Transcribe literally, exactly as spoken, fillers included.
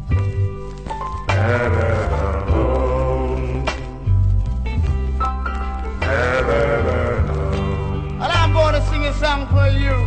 Better alone. Better alone. And I'm going to sing a song for you.